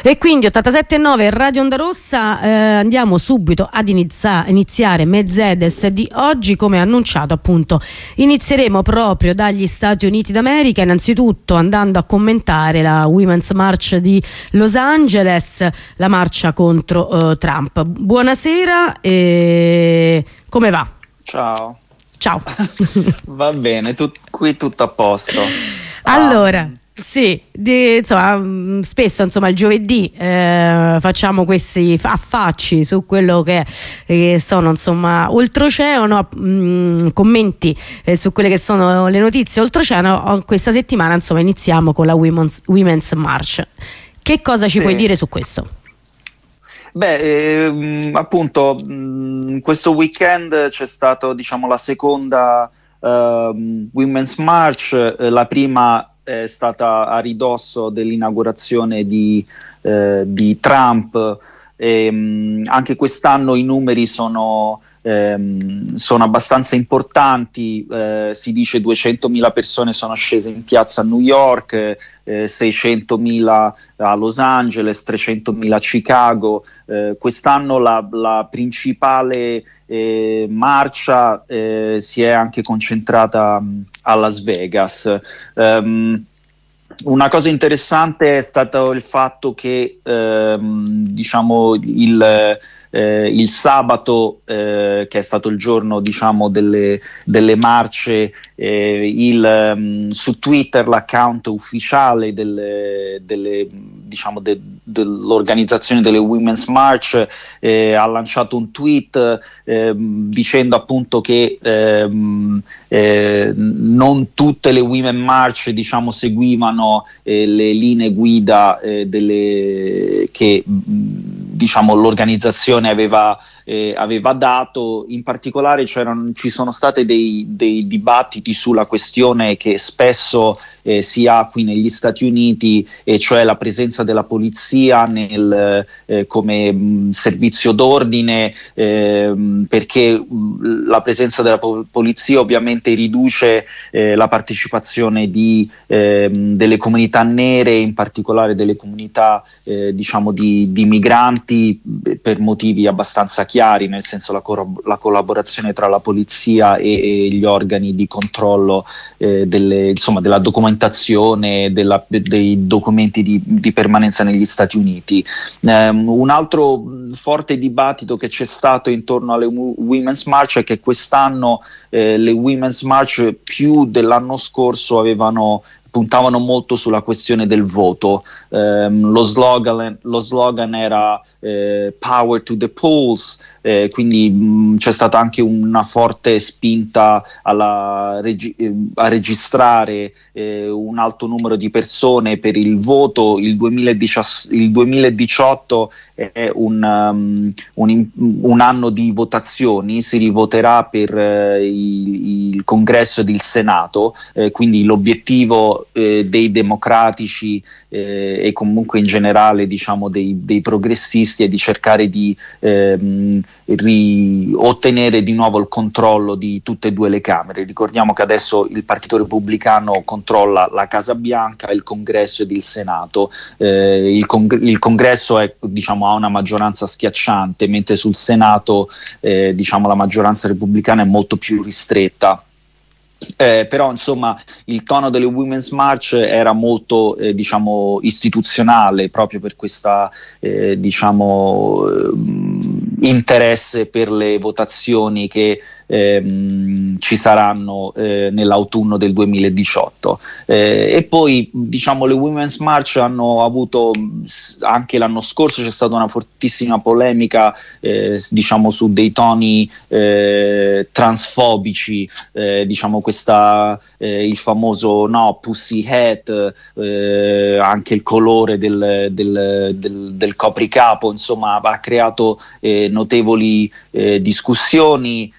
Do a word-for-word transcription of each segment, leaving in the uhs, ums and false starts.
E quindi ottantasette e nove Radio Onda Rossa, eh, andiamo subito ad inizia- iniziare Mercedes di oggi. Come annunciato, appunto, inizieremo proprio dagli Stati Uniti d'America, innanzitutto andando a commentare la Women's March di Los Angeles, la marcia contro eh, Trump. Buonasera, e come va? Ciao. Ciao. Va bene, tut- qui tutto a posto. Allora, Um, sì, di, insomma, spesso insomma il giovedì eh, facciamo questi affacci su quello che, che sono insomma oltreoceano, mh, commenti eh, su quelle che sono le notizie oltreoceano. Questa settimana insomma iniziamo con la Women's, Women's March. Che cosa ci sì. puoi dire su questo? Beh, ehm, appunto, mh, questo weekend c'è stato, diciamo, la seconda ehm, Women's March. Eh, la prima è stata a ridosso dell'inaugurazione di, eh, di Trump. E, mh, anche quest'anno i numeri sono, ehm, sono abbastanza importanti. Eh, si dice duecentomila persone sono scese in piazza a New York, eh, seicentomila a Los Angeles, trecentomila a Chicago. Eh, quest'anno la, la principale eh, marcia eh, si è anche concentrata mh, a Las Vegas. Um, Una cosa interessante è stato il fatto che ehm, diciamo il, eh, il sabato, eh, che è stato il giorno, diciamo, delle, delle marce, eh, il, um, su Twitter l'account ufficiale delle, delle, diciamo, de, dell'organizzazione delle Women's March eh, ha lanciato un tweet eh, dicendo appunto che ehm, eh, non tutte le Women March, diciamo, seguivano eh, le linee guida eh, delle, che mh, diciamo l'organizzazione aveva, eh, aveva dato. In particolare c'erano, ci sono state dei, dei dibattiti sulla questione che spesso eh, si ha qui negli Stati Uniti, e cioè la presenza della polizia nel, eh, come mh, servizio d'ordine, eh, perché mh, la presenza della po- polizia ovviamente riduce eh, la partecipazione di, eh, delle comunità nere, in particolare delle comunità eh, diciamo di, di migranti, per motivi abbastanza chiari, nel senso la, cor- la collaborazione tra la polizia e, e gli organi di controllo eh, delle, insomma, della documentazione, della, dei documenti di, di permanenza negli Stati Uniti. Um, un altro forte dibattito che c'è stato intorno alle Women's March è che quest'anno eh, le Women's March più dell'anno scorso avevano puntavano molto sulla questione del voto. Um, lo slogan, lo slogan era eh, Power to the Polls, eh, quindi mh, c'è stata anche una forte spinta alla regi- eh, a registrare eh, un alto numero di persone per il voto. Il, duemiladiciotto, il duemiladiciotto è un, um, un, un anno di votazioni, si rivoterà per eh, il, il Congresso ed il Senato, eh, quindi l'obiettivo Eh, dei democratici eh, e comunque in generale, diciamo, dei, dei progressisti è di cercare di ehm, ri- ottenere di nuovo il controllo di tutte e due le Camere. Ricordiamo che adesso il Partito Repubblicano controlla la Casa Bianca, il Congresso ed il Senato. Eh, il, cong- il Congresso è, diciamo, ha una maggioranza schiacciante, mentre sul Senato eh, diciamo, la maggioranza repubblicana è molto più ristretta. Eh, però insomma il tono delle Women's March era molto eh, diciamo istituzionale, proprio per questa eh, diciamo eh, interesse per le votazioni che ehm, ci saranno eh, nell'autunno del duemiladiciotto. Eh, e poi, diciamo, le Women's March hanno avuto, anche l'anno scorso c'è stata una fortissima polemica eh, diciamo su dei toni eh, transfobici, eh, diciamo questa eh, il famoso no pussy hat, eh, anche il colore del, del, del, del copricapo, insomma ha creato eh, notevoli eh, discussioni eh,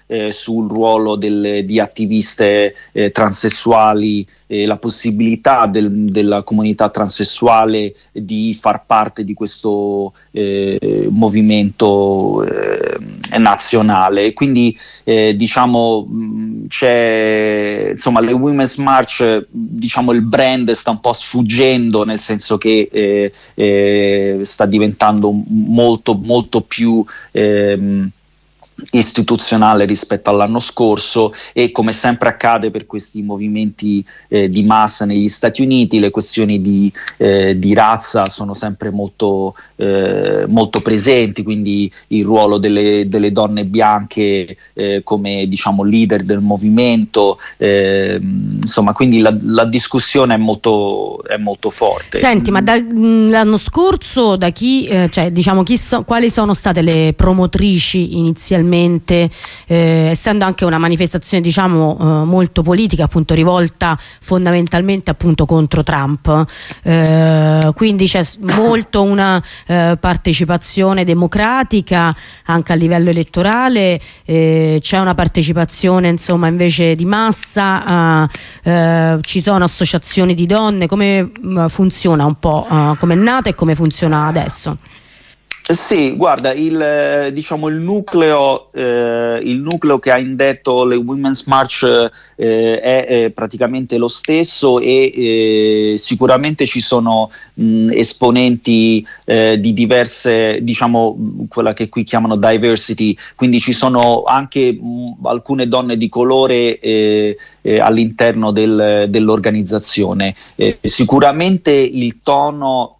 sul ruolo del, di attiviste eh, transessuali, eh, la possibilità del, della comunità transessuale di far parte di questo eh, movimento eh, nazionale. Quindi eh, diciamo mh, c'è, insomma, le Women's March, diciamo il brand sta un po' sfuggendo, nel senso che eh, eh, sta diventando molto molto più ehm, istituzionale rispetto all'anno scorso, e come sempre accade per questi movimenti eh, di massa negli Stati Uniti, le questioni di, eh, di razza sono sempre molto, eh, molto presenti, quindi il ruolo delle, delle donne bianche eh, come, diciamo, leader del movimento, eh, insomma, quindi la, la discussione è molto, è molto forte. Senti, ma da, l'anno scorso da chi, eh, cioè diciamo chi so, quali sono state le promotrici inizialmente? Eh, essendo anche una manifestazione, diciamo, eh, molto politica, appunto rivolta fondamentalmente appunto contro Trump, eh, quindi c'è molto una eh, partecipazione democratica anche a livello elettorale, eh, c'è una partecipazione insomma invece di massa, eh, eh, ci sono associazioni di donne. Come eh, funziona un po', eh, come è nata e come funziona adesso? Sì, guarda, il, diciamo, il nucleo, eh, il nucleo che ha indetto le Women's March eh, è, è praticamente lo stesso, e eh, sicuramente ci sono mh, esponenti eh, di diverse, diciamo, quella che qui chiamano diversity, quindi ci sono anche mh, alcune donne di colore eh, eh, all'interno del, dell'organizzazione. Eh, sicuramente il tono,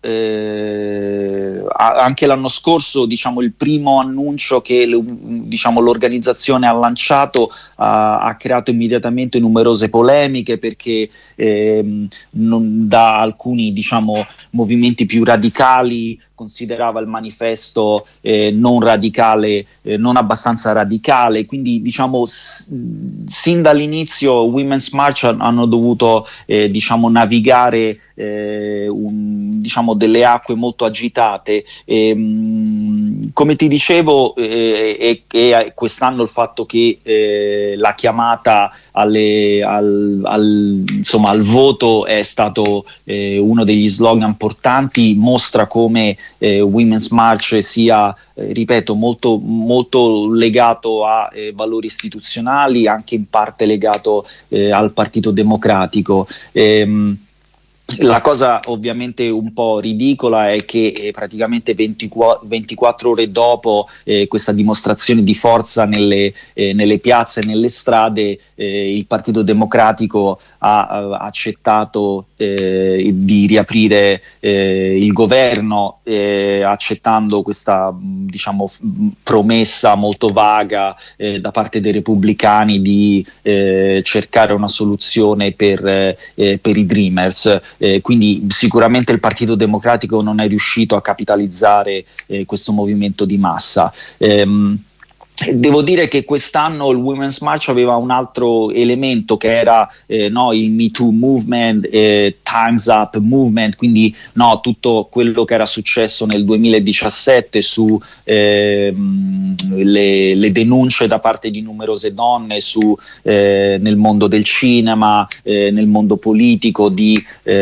eh, anche l'anno scorso, diciamo, il primo annuncio che le, diciamo, l'organizzazione ha lanciato ha, ha creato immediatamente numerose polemiche, perché ehm, non, da alcuni, diciamo, movimenti più radicali considerava il manifesto eh, non radicale, eh, non abbastanza radicale, quindi diciamo s- sin dall'inizio Women's March hanno dovuto eh, diciamo navigare eh, un, diciamo delle acque molto agitate. E, mh, come ti dicevo, eh, e, e quest'anno il fatto che eh, la chiamata alle, al, al, insomma, al voto è stato eh, uno degli slogan portanti, mostra come Eh, Women's March sia, eh, ripeto, molto, molto legato a eh, valori istituzionali, anche in parte legato eh, al Partito Democratico. Ehm, La cosa ovviamente un po' ridicola è che eh, praticamente ventiquattro ore dopo eh, questa dimostrazione di forza nelle, eh, nelle piazze e nelle strade, eh, il Partito Democratico ha, ha accettato eh, di riaprire eh, il governo, eh, accettando questa, diciamo, f- promessa molto vaga eh, da parte dei repubblicani di eh, cercare una soluzione per, eh, per i Dreamers. Eh, quindi sicuramente il Partito Democratico non è riuscito a capitalizzare eh, questo movimento di massa. Ehm, Devo dire che quest'anno il Women's March aveva un altro elemento, che era eh, no, il Me Too Movement, eh, Time's Up Movement, quindi no, tutto quello che era successo nel duemiladiciassette su eh, le, le denunce da parte di numerose donne su, eh, nel mondo del cinema, eh, nel mondo politico, di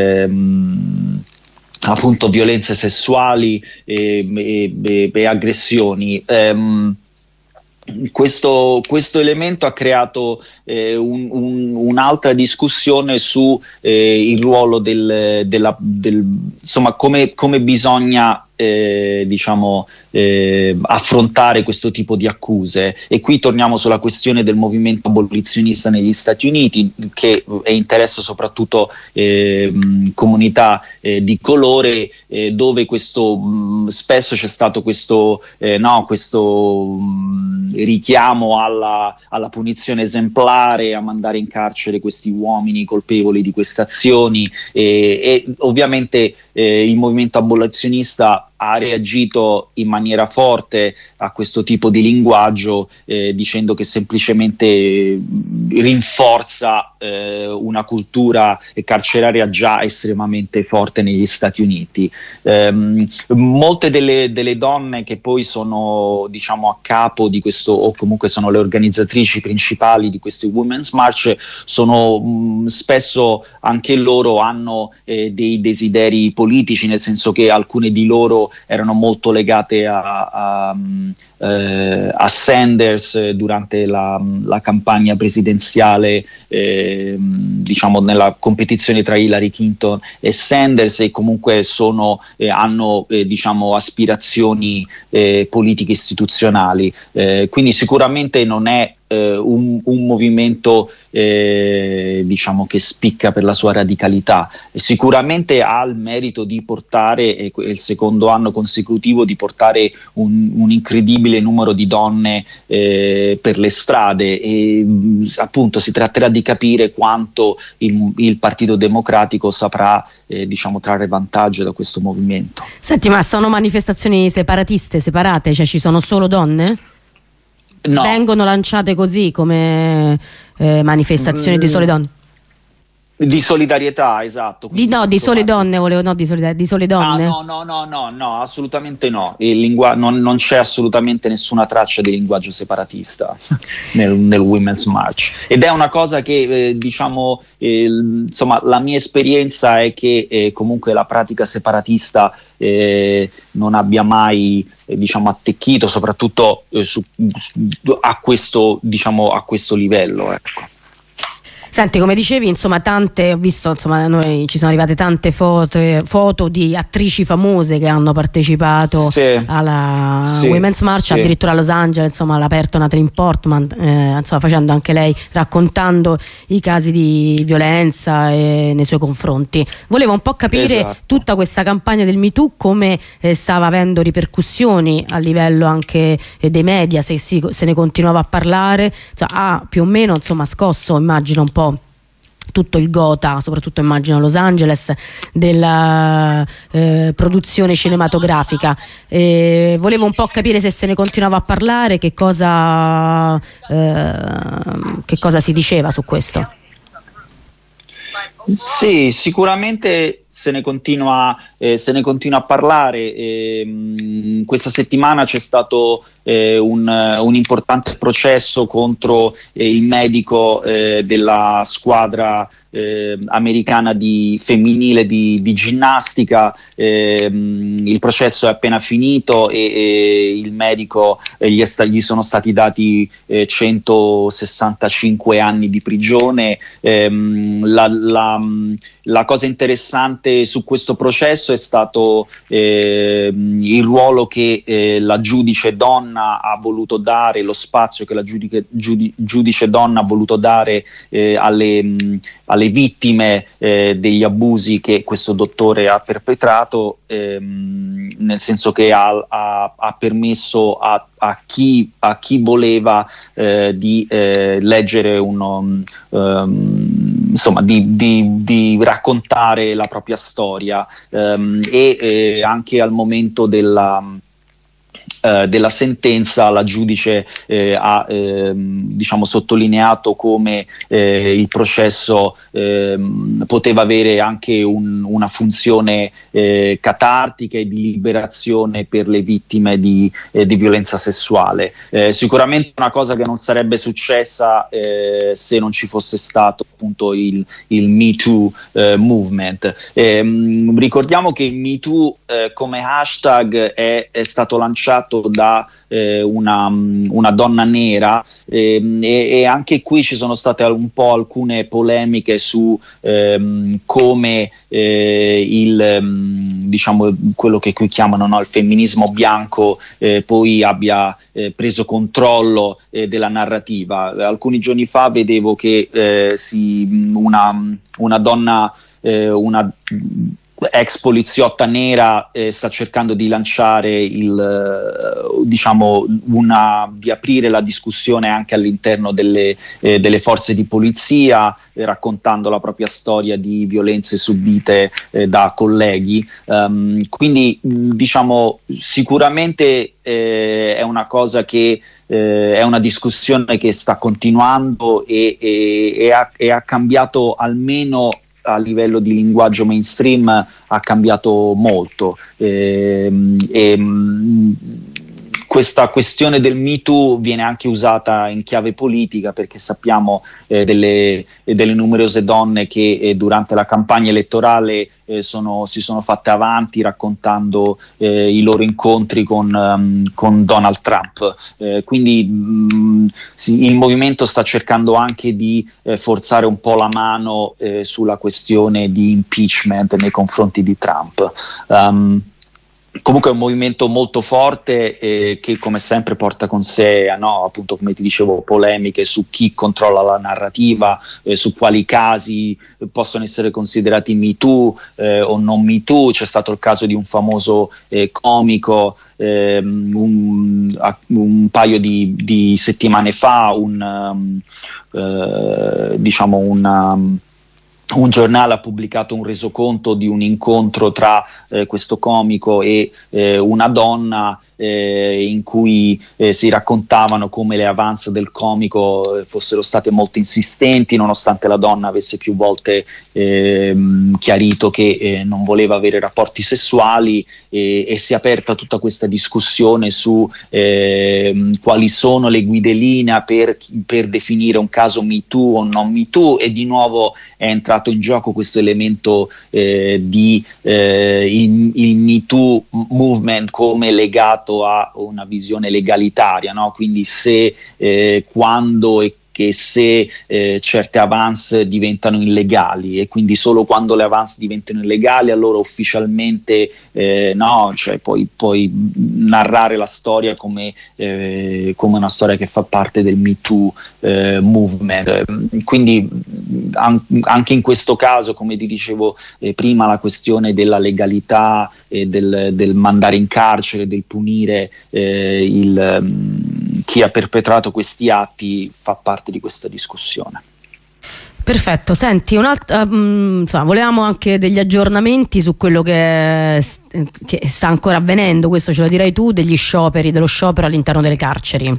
ehm, appunto violenze sessuali e, e, e, e aggressioni. Ehm, Questo, questo elemento ha creato eh, un, un, un'altra discussione su eh, il ruolo del, della, del, insomma, come, come bisogna eh, diciamo eh, affrontare questo tipo di accuse. E qui torniamo sulla questione del movimento abolizionista negli Stati Uniti, che è interessa soprattutto eh, comunità eh, di colore, eh, dove questo mh, spesso c'è stato questo, eh, no, questo mh, richiamo alla, alla punizione esemplare, a mandare in carcere questi uomini colpevoli di queste azioni, e, e ovviamente eh, il movimento abolizionista ha reagito in maniera forte a questo tipo di linguaggio, eh, dicendo che semplicemente rinforza eh, una cultura carceraria già estremamente forte negli Stati Uniti. Eh, molte delle, delle donne che poi sono, diciamo, a capo di questo questo, o comunque sono le organizzatrici principali di questi Women's March, sono mh, spesso anche loro hanno eh, dei desideri politici, nel senso che alcune di loro erano molto legate a, a, eh, a Sanders durante la, la campagna presidenziale, eh, diciamo nella competizione tra Hillary Clinton e Sanders, e comunque sono, eh, hanno eh, diciamo aspirazioni eh, politiche istituzionali, eh, quindi sicuramente non è eh, un, un movimento eh, diciamo che spicca per la sua radicalità, e sicuramente ha il merito di portare, è il secondo anno consecutivo, di portare un, un incredibile numero di donne eh, per le strade, e appunto si tratterà di capire quanto il, il Partito Democratico saprà eh, diciamo trarre vantaggio da questo movimento. Senti, ma sono manifestazioni separatiste, separate, cioè ci sono solo donne? No. Vengono lanciate così come eh, manifestazioni mm. di sole donne? Di solidarietà, esatto. Di, no, di sole donne volevo, no, di, solidar- di sole donne. Ah, no, no, no, no, no, assolutamente no. Il lingua- non, non c'è assolutamente nessuna traccia di linguaggio separatista nel, nel Women's March. Ed è una cosa che, eh, diciamo, eh, insomma, la mia esperienza è che eh, comunque la pratica separatista eh, non abbia mai, eh, diciamo, attecchito, soprattutto eh, su, su, a questo, diciamo, a questo livello, ecco. Senti, come dicevi, insomma, tante, ho visto, insomma, noi ci sono arrivate tante foto, foto di attrici famose che hanno partecipato sì, alla sì, Women's March, sì. addirittura a Los Angeles, insomma, l'ha aperto Natalie Portman, eh, insomma, facendo anche lei, raccontando i casi di violenza eh, nei suoi confronti. Volevo un po' capire esatto. tutta questa campagna del Me Too come eh, stava avendo ripercussioni a livello anche eh, dei media, se, si, se ne continuava a parlare, cioè, ha più o meno, insomma, scosso, immagino, un po' tutto il gota, soprattutto immagino a Los Angeles, della eh, produzione cinematografica. Eh, volevo un po' capire se se ne continuava a parlare, che cosa, eh, che cosa si diceva su questo. Sì, sicuramente se ne continua, eh, se ne continua a parlare. Eh, questa settimana c'è stato eh, un, un importante processo contro eh, il medico eh, della squadra eh, americana di femminile di, di ginnastica. Eh, il processo è appena finito e, e il medico eh, gli, è sta- gli sono stati dati eh, centosessantacinque anni di prigione. Eh, la, la, la cosa interessante su questo processo è stato eh, il ruolo che eh, la giudice donna ha voluto dare, lo spazio che la giudice, giudi, giudice donna ha voluto dare eh, alle, mh, alle vittime eh, degli abusi che questo dottore ha perpetrato, ehm, nel senso che ha, ha, ha permesso a, a, chi, a chi voleva eh, di eh, leggere uno, um, insomma di, di, di raccontare la propria storia, um, e eh, anche al momento della Uh, della sentenza la giudice eh, ha ehm, diciamo sottolineato come eh, il processo ehm, poteva avere anche un, una funzione eh, catartica e di liberazione per le vittime di, eh, di violenza sessuale. Eh, sicuramente una cosa che non sarebbe successa eh, se non ci fosse stato appunto il, il Me Too eh, movement. Eh, ricordiamo che il Me Too eh, come hashtag è, è stato lanciato da eh, una, una donna nera, eh, e, e anche qui ci sono state un po' alcune polemiche su ehm, come eh, il diciamo quello che qui chiamano, no, il femminismo bianco eh, poi abbia eh, preso controllo eh, della narrativa. Alcuni giorni fa vedevo che eh, si, una, una donna eh, una ex poliziotta nera eh, sta cercando di lanciare il eh, diciamo una di aprire la discussione anche all'interno delle, eh, delle forze di polizia, eh, raccontando la propria storia di violenze subite eh, da colleghi. Um, quindi diciamo sicuramente eh, è una cosa che eh, è una discussione che sta continuando e, e, e, ha, e ha cambiato, almeno a livello di linguaggio mainstream, ha cambiato molto. E, e, questa questione del Me Too viene anche usata in chiave politica, perché sappiamo eh, delle, delle numerose donne che eh, durante la campagna elettorale eh, sono, si sono fatte avanti raccontando eh, i loro incontri con, um, con Donald Trump. Eh, quindi mh, sì, il movimento sta cercando anche di eh, forzare un po' la mano eh, sulla questione di impeachment nei confronti di Trump. Um, Comunque è un movimento molto forte eh, che come sempre porta con sé, no, appunto come ti dicevo, polemiche su chi controlla la narrativa, eh, su quali casi possono essere considerati Me Too eh, o non Me Too. C'è stato il caso di un famoso eh, comico ehm, un, un paio di, di settimane fa, un, um, eh, diciamo una... Un giornale ha pubblicato un resoconto di un incontro tra eh, questo comico e eh, una donna eh, in cui eh, si raccontavano come le avance del comico eh, fossero state molto insistenti, nonostante la donna avesse più volte eh, chiarito che eh, non voleva avere rapporti sessuali, e, e si è aperta tutta questa discussione su eh, quali sono le guide linea per, per definire un caso Me Too o non Me Too, e di nuovo è entrato in gioco questo elemento eh, di eh, il, il Me Too movement come legato a una visione legalitaria, no? Quindi se, eh, quando e che se eh, certe avance diventano illegali, e quindi solo quando le avance diventano illegali allora ufficialmente eh, no, cioè puoi, puoi narrare la storia come, eh, come una storia che fa parte del Me Too eh, movement. Quindi an- anche in questo caso, come ti dicevo eh, prima, la questione della legalità e del, del mandare in carcere, del punire eh, il, um, chi ha perpetrato questi atti fa parte di questa discussione. Perfetto, senti, un'altra, um, insomma, volevamo anche degli aggiornamenti su quello che, che sta ancora avvenendo, questo ce lo dirai tu, degli scioperi, dello sciopero all'interno delle carceri.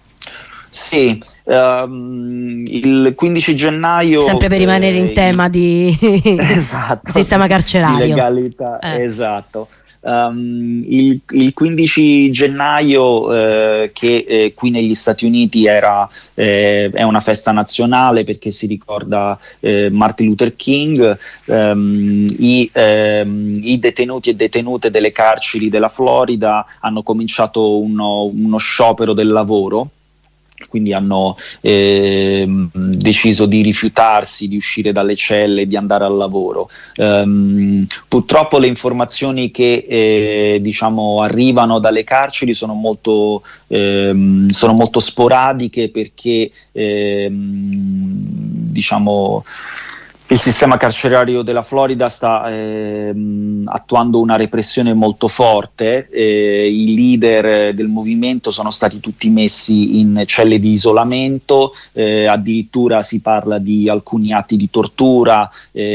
Sì, um, il quindici gennaio... Sempre per rimanere eh, in tema di esatto, sistema carcerario. Di legalità, eh. esatto. Um, il, il quindici gennaio eh, che eh, qui negli Stati Uniti era, eh, è una festa nazionale perché si ricorda eh, Martin Luther King. Um, i, ehm, i detenuti e detenute delle carceri della Florida hanno cominciato uno, uno sciopero del lavoro. Quindi hanno eh, deciso di rifiutarsi di uscire dalle celle, di andare al lavoro. Um, purtroppo le informazioni che eh, diciamo arrivano dalle carceri sono molto, ehm, sono molto sporadiche, perché ehm, diciamo il sistema carcerario della Florida sta ehm, attuando una repressione molto forte. Eh, i leader del movimento sono stati tutti messi in celle di isolamento, eh, addirittura si parla di alcuni atti di tortura.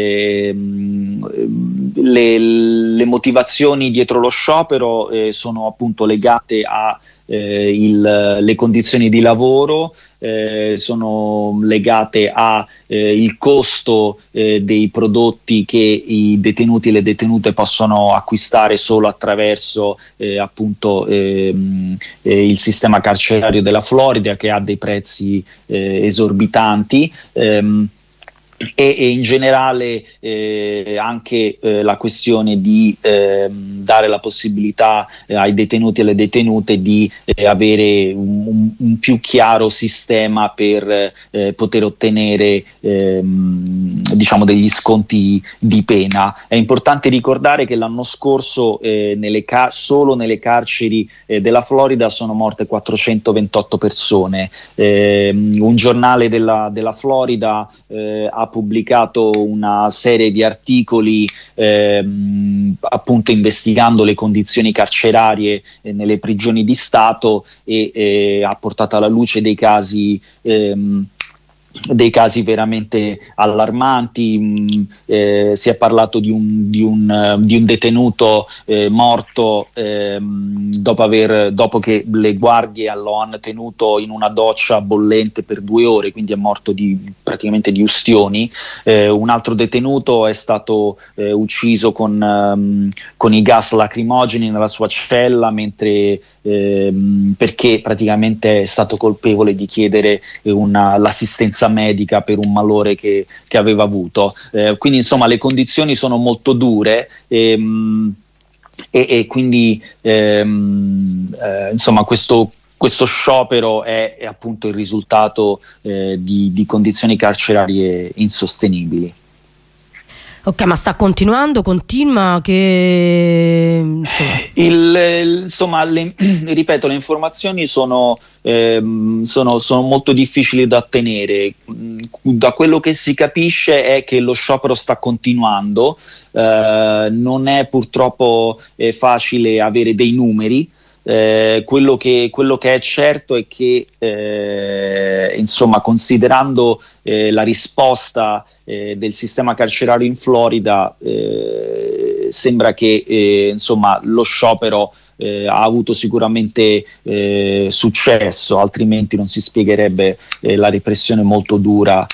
Ehm, le, le motivazioni dietro lo sciopero eh, sono appunto legate a eh, il, le condizioni di lavoro, eh, sono legate a eh, il costo eh, dei prodotti che i detenuti e le detenute possono acquistare solo attraverso eh, appunto ehm, eh, il sistema carcerario della Florida, che ha dei prezzi eh, esorbitanti. ehm, E, e in generale eh, anche eh, la questione di eh, dare la possibilità eh, ai detenuti e alle detenute di eh, avere un, un, un più chiaro sistema per eh, poter ottenere ehm, diciamo degli sconti di pena. È importante ricordare che l'anno scorso eh, nelle car- solo nelle carceri eh, della Florida sono morte quattrocentoventotto persone. Eh, un giornale della, della Florida eh, ha pubblicato una serie di articoli ehm, appunto investigando le condizioni carcerarie eh, nelle prigioni di Stato, e eh, ha portato alla luce dei casi ehm, dei casi veramente allarmanti. mh, eh, si è parlato di un, di un, eh, di un detenuto eh, morto ehm, dopo, aver, dopo che le guardie lo hanno tenuto in una doccia bollente per due ore, quindi è morto di, praticamente di ustioni. Eh, un altro detenuto è stato eh, ucciso con, ehm, con i gas lacrimogeni nella sua cella, mentre ehm, perché praticamente è stato colpevole di chiedere una, l'assistenza medica per un malore che, che aveva avuto. Eh, quindi insomma le condizioni sono molto dure. ehm, e, e quindi ehm, eh, insomma questo questo sciopero è, è appunto il risultato eh, di, di condizioni carcerarie insostenibili. Ok, ma sta continuando, continua che insomma. Il, il, insomma, le, ripeto, le informazioni sono, ehm, sono, sono molto difficili da ottenere. Da quello che si capisce è che lo sciopero sta continuando, eh, non è purtroppo eh, facile avere dei numeri. Eh, quello, che, quello che è certo è che eh, insomma, considerando eh, la risposta eh, del sistema carcerario in Florida, eh, sembra che eh, insomma, lo sciopero eh, ha avuto sicuramente eh, successo, altrimenti non si spiegherebbe eh, la repressione molto dura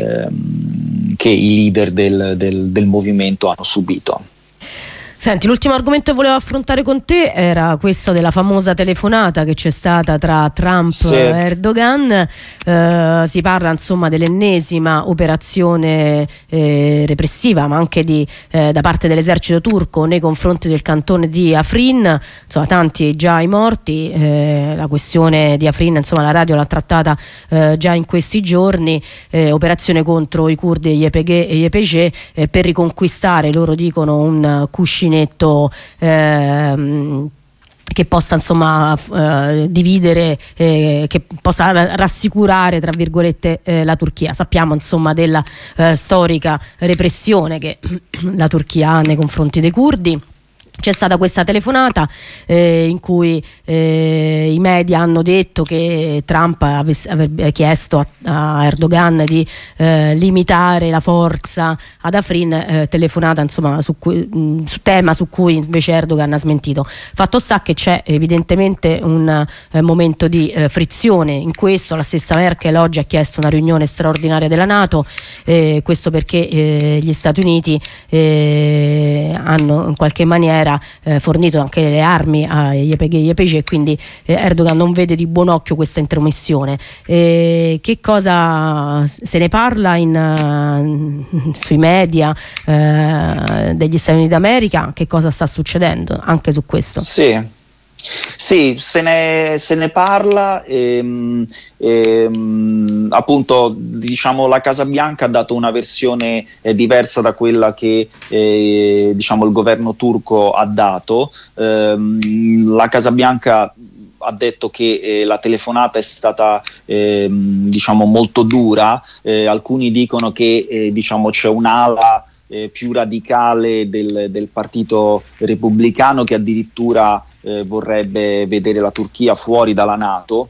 ehm, che i leader del, del, del movimento hanno subito. Senti, l'ultimo argomento che volevo affrontare con te era questo della famosa telefonata che c'è stata tra Trump Sì. e Erdogan. Eh, si parla insomma dell'ennesima operazione eh, repressiva, ma anche di, eh, da parte dell'esercito turco nei confronti del cantone di Afrin. Insomma, tanti già i morti. Eh, la questione di Afrin, insomma, la radio l'ha trattata eh, già in questi giorni. Eh, operazione contro i curdi e gli Y P G e gli Y P G eh, per riconquistare, loro dicono, un cuscinetto ehm, che possa insomma eh, dividere, eh, che possa rassicurare tra virgolette eh, la Turchia. Sappiamo insomma della eh, storica repressione che la Turchia ha nei confronti dei curdi. C'è stata questa telefonata eh, in cui eh, i media hanno detto che Trump avesse, avrebbe chiesto a, a Erdogan di eh, limitare la forza ad Afrin, eh, telefonata insomma su, cui, mh, su tema su cui invece Erdogan ha smentito. Fatto sta che c'è evidentemente un eh, momento di eh, frizione in questo. La stessa Merkel oggi ha chiesto una riunione straordinaria della NATO, eh, questo perché eh, gli Stati Uniti eh, hanno in qualche maniera Eh, fornito anche le armi agli Y P G e Y P G, e quindi eh, Erdogan non vede di buon occhio questa intromissione. Eh, che cosa se ne parla in, uh, sui media uh, degli Stati Uniti d'America? Che cosa sta succedendo anche su questo? Sì. Sì, se ne, se ne parla. ehm, ehm, appunto, diciamo, la Casa Bianca ha dato una versione eh, diversa da quella che eh, diciamo, il governo turco ha dato. Ehm, la Casa Bianca ha detto che eh, la telefonata è stata ehm, diciamo, molto dura. Eh, alcuni dicono che eh, diciamo, c'è un'ala eh, più radicale del, del partito repubblicano che addirittura Eh, vorrebbe vedere la Turchia fuori dalla NATO.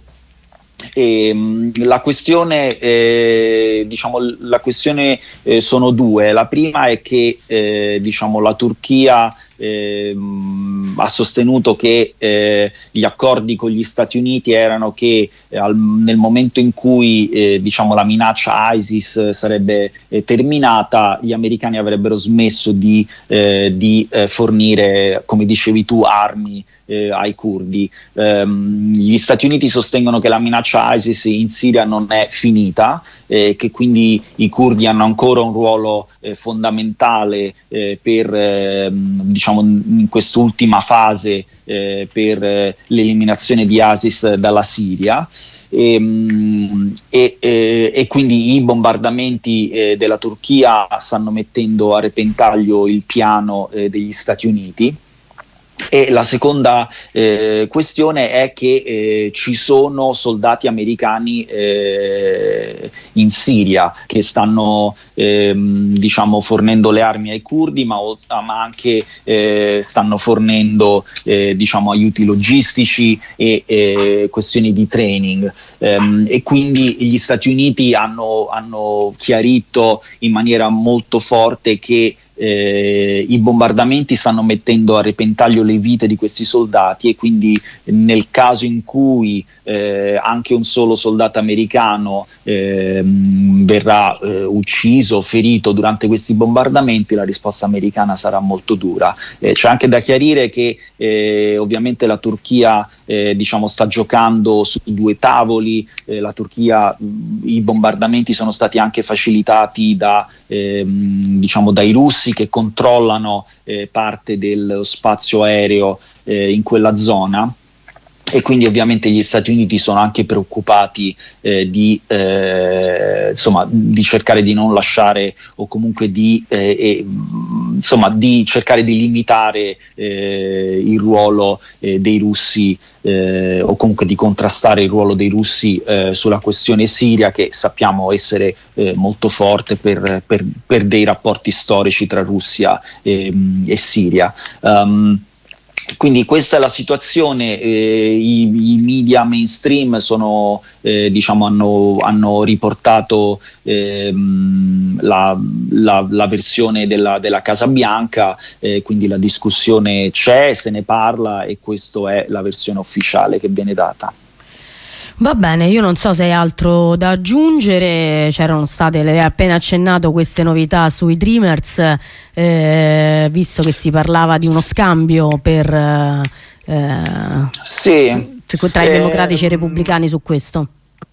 E, mh, la questione, eh, diciamo, la questione eh, sono due. La prima è che eh, diciamo, la Turchia eh, mh, ha sostenuto che eh, gli accordi con gli Stati Uniti erano che eh, al, nel momento in cui eh, diciamo, la minaccia ISIS sarebbe eh, terminata, gli americani avrebbero smesso di, eh, di eh, fornire, come dicevi tu, armi Eh, ai curdi. Um, gli Stati Uniti sostengono che la minaccia ISIS in Siria non è finita, eh, che quindi i curdi hanno ancora un ruolo eh, fondamentale eh, per eh, diciamo in quest'ultima fase eh, per eh, l'eliminazione di ISIS dalla Siria. E, e, e, e quindi i bombardamenti eh, della Turchia stanno mettendo a repentaglio il piano eh, degli Stati Uniti. E la seconda eh, questione è che eh, ci sono soldati americani eh, in Siria che stanno ehm, diciamo fornendo le armi ai curdi, ma, ma anche eh, stanno fornendo eh, diciamo aiuti logistici e eh, questioni di training, ehm, e quindi gli Stati Uniti hanno, hanno chiarito in maniera molto forte che Eh, i bombardamenti stanno mettendo a repentaglio le vite di questi soldati, e quindi nel caso in cui eh, anche un solo soldato americano eh, verrà eh, ucciso o ferito durante questi bombardamenti, la risposta americana sarà molto dura. Eh, c'è anche da chiarire che eh, ovviamente la Turchia eh, diciamo sta giocando su due tavoli. Eh, la Turchia, mh, i bombardamenti sono stati anche facilitati da ehm, diciamo dai russi, che controllano eh, parte dello spazio aereo eh, in quella zona, e quindi ovviamente gli Stati Uniti sono anche preoccupati eh, di, eh, insomma, di cercare di non lasciare, o comunque di, eh, eh, insomma, di cercare di limitare eh, il ruolo eh, dei russi, eh, o comunque di contrastare il ruolo dei russi eh, sulla questione siria, che sappiamo essere eh, molto forte per, per, per dei rapporti storici tra Russia e, e Siria. Um, Quindi questa è la situazione. Eh, i, i media mainstream sono, eh, diciamo, hanno, hanno riportato ehm, la, la, la versione della, della Casa Bianca, eh, quindi la discussione c'è, se ne parla, e questa è la versione ufficiale che viene data. Va bene, io non so se hai altro da aggiungere. C'erano state, le hai appena accennato, queste novità sui Dreamers, eh, visto che si parlava di uno scambio per eh, sì. su, tra i democratici eh, e i repubblicani su questo.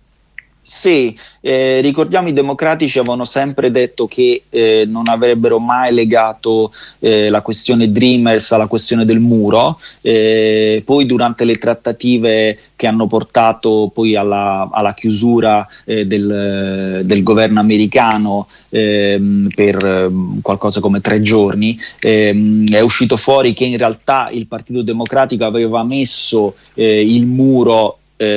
Sì, eh, ricordiamo, i democratici avevano sempre detto che eh, non avrebbero mai legato eh, la questione Dreamers alla questione del muro, eh, poi durante le trattative che hanno portato poi alla, alla chiusura eh, del, del governo americano ehm, per eh, qualcosa come tre giorni, ehm, è uscito fuori che in realtà il Partito Democratico aveva messo eh, il muro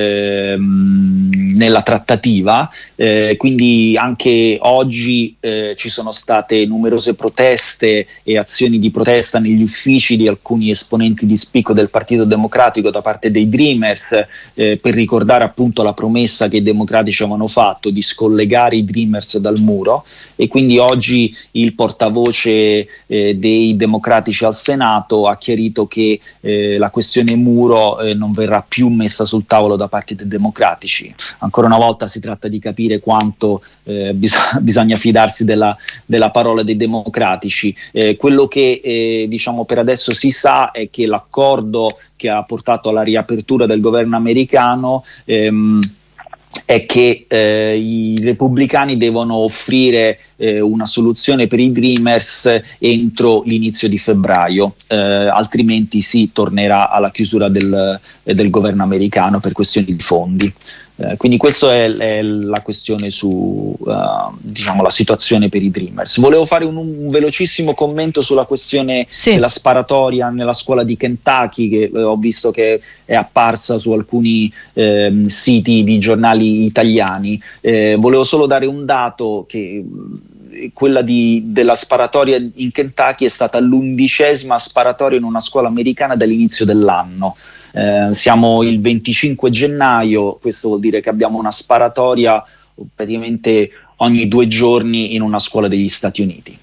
nella trattativa, eh, quindi anche oggi eh, ci sono state numerose proteste e azioni di protesta negli uffici di alcuni esponenti di spicco del Partito Democratico da parte dei Dreamers, eh, per ricordare appunto la promessa che i democratici avevano fatto di scollegare i Dreamers dal muro. E quindi oggi il portavoce eh, dei democratici al Senato ha chiarito che eh, la questione muro eh, non verrà più messa sul tavolo da parte dei democratici. Ancora una volta si tratta di capire quanto eh, bis- bisogna fidarsi della, della parola dei democratici. Eh, quello che eh, diciamo per adesso si sa è che l'accordo che ha portato alla riapertura del governo americano ehm, è che eh, i repubblicani devono offrire eh, una soluzione per i Dreamers entro l'inizio di febbraio, eh, altrimenti si tornerà alla chiusura del, eh, del governo americano per questioni di fondi. Eh, quindi questa è, è la questione su uh, diciamo la situazione per i Dreamers. Volevo fare un, un velocissimo commento sulla questione sì. della sparatoria nella scuola di Kentucky, che eh, ho visto che è apparsa su alcuni eh, siti di giornali italiani. Eh, volevo solo dare un dato, che quella di, della sparatoria in Kentucky è stata l'undicesima sparatoria in una scuola americana dall'inizio dell'anno. Eh, siamo il venticinque gennaio, questo vuol dire che abbiamo una sparatoria praticamente ogni due giorni in una scuola degli Stati Uniti.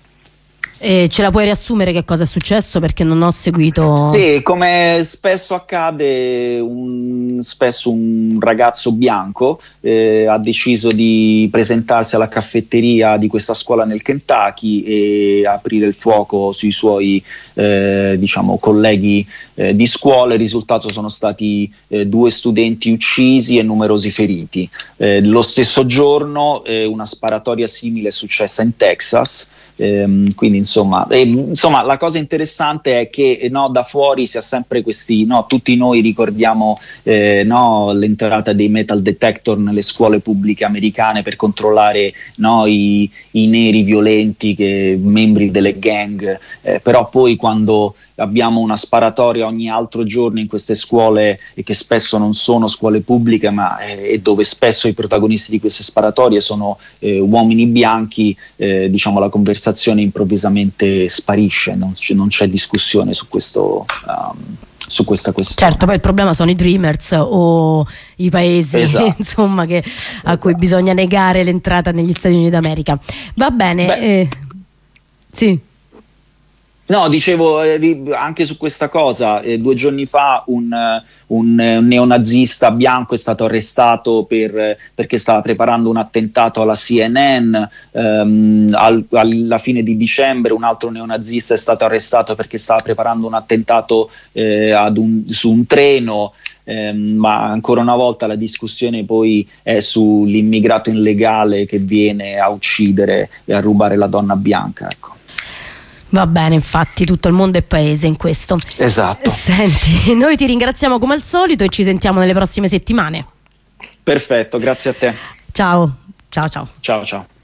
E ce la puoi riassumere che cosa è successo, perché non ho seguito? Sì, come spesso accade, un, spesso un ragazzo bianco eh, ha deciso di presentarsi alla caffetteria di questa scuola nel Kentucky e aprire il fuoco sui suoi eh, diciamo colleghi eh, di scuola. Il risultato sono stati eh, due studenti uccisi e numerosi feriti. Eh, lo stesso giorno eh, una sparatoria simile è successa in Texas. Ehm, quindi insomma, eh, insomma la cosa interessante è che eh, no, da fuori si ha sempre questi, no, tutti noi ricordiamo eh, no, l'entrata dei metal detector nelle scuole pubbliche americane per controllare no, i, i neri violenti, che, membri delle gang, eh, però poi quando abbiamo una sparatoria ogni altro giorno in queste scuole, e che spesso non sono scuole pubbliche, ma eh, e dove spesso i protagonisti di queste sparatorie sono eh, uomini bianchi, eh, diciamo la conversazione improvvisamente sparisce, non, c- non c'è discussione su questo. Um, su questa questione. Certo, poi il problema sono i dreamers o i paesi esatto. insomma che, a esatto. cui bisogna negare l'entrata negli Stati Uniti d'America. Va bene. Beh, eh, sì. No, dicevo eh, anche su questa cosa, eh, due giorni fa un, un, un neonazista bianco è stato arrestato per, perché stava preparando un attentato alla C N N, ehm, al, alla fine di dicembre un altro neonazista è stato arrestato perché stava preparando un attentato eh, ad un, su un treno. Eh, ma ancora una volta la discussione poi è sull'immigrato illegale che viene a uccidere e a rubare la donna bianca, ecco. Va bene, infatti tutto il mondo è paese in questo. Esatto. Senti, noi ti ringraziamo come al solito e ci sentiamo nelle prossime settimane. Perfetto, grazie a te. Ciao, ciao ciao. Ciao ciao.